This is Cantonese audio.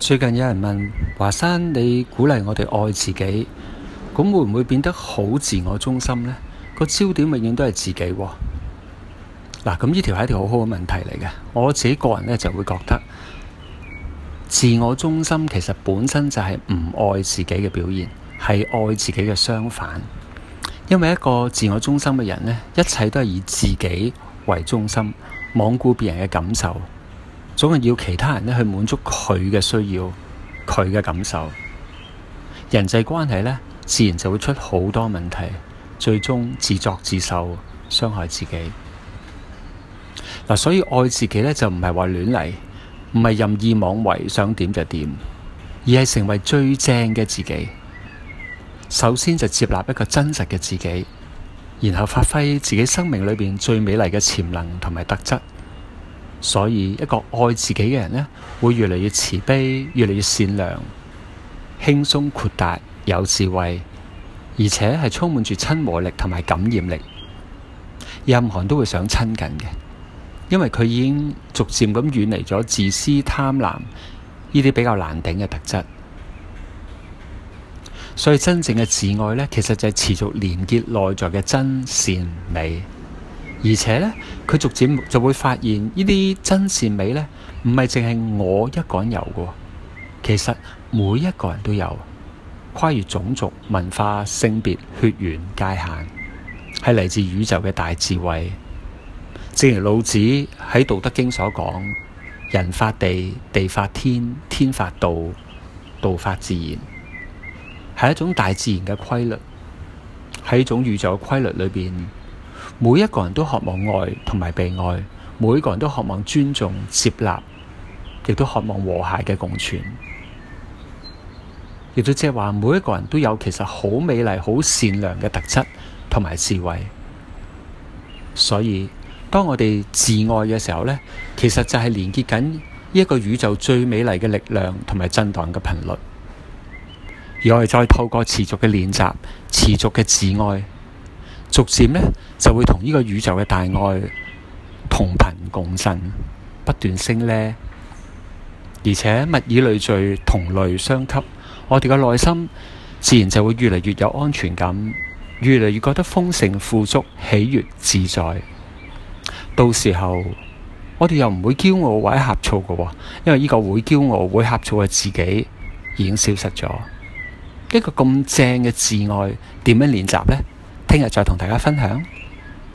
最近有人問華山，你鼓勵我哋愛自己，咁會唔會變得好自我中心呢？個焦點永遠都係自己喎。嗱，咁呢條係一條好好嘅問題嚟嘅。我自己個人呢就會覺得，自我中心其實本身就係唔愛自己嘅表現，係愛自己嘅相反。因為一個自我中心嘅人呢，一切都係以自己為中心，罔顧別人嘅感受，總係要其他人呢去滿足佢嘅需要、佢嘅感受。人際關係呢，自然就會出好多問題，最終自作自受，傷害自己。所以愛自己呢，就唔係話亂嚟，唔係任意妄為，想點就點，而係成為最正嘅自己。首先就接納一個真實嘅自己，然後發揮自己生命裏邊最美麗嘅潛能同埋特質。所以一個愛自己嘅人呢，會越嚟越慈悲，越嚟越善良，輕鬆豁達，有智慧，而且係充滿住親和力同埋感染力，任何人都會想親近嘅，因為佢已經逐漸咁遠離咗自私貪婪呢啲比較難頂嘅特質。所以真正嘅自愛呢，其實就係持續連結內在嘅真善美，而且呢，佢逐漸就會發現呢啲真善美呢，唔係淨係我一個人有嘅，其實每一個人都有，跨越種族、文化、性別、血緣界限，係嚟自宇宙嘅大智慧。正如老子喺《道德經》所講：人法地，地法天，天法道，道法自然。係一種大自然嘅規律，喺一種宇宙嘅規律裏邊，每一個人都渴望愛同埋被愛，每一個人都渴望尊重、接納，亦都渴望和諧嘅共存。亦都即係話，每一個人都有其實好美麗、好善良嘅特質同埋智慧。所以，當我哋自愛嘅時候呢，其實就係連結緊一個宇宙最美麗嘅力量同埋震盪嘅頻率。而我哋再透過持續嘅練習、持續嘅自愛，逐漸呢就會同呢個宇宙嘅大愛同頻共振，不斷升呢。而且物以類聚，同類相吸，我哋嘅內心自然就會越嚟越有安全感，越嚟越覺得豐盛、富足、喜悅、自在。到時候我哋又唔會驕傲或者呷醋嘅，因為呢個會驕傲、會呷醋嘅自己已經消失咗。一個咁正嘅自愛點樣練習呢？聽日再同大家分享。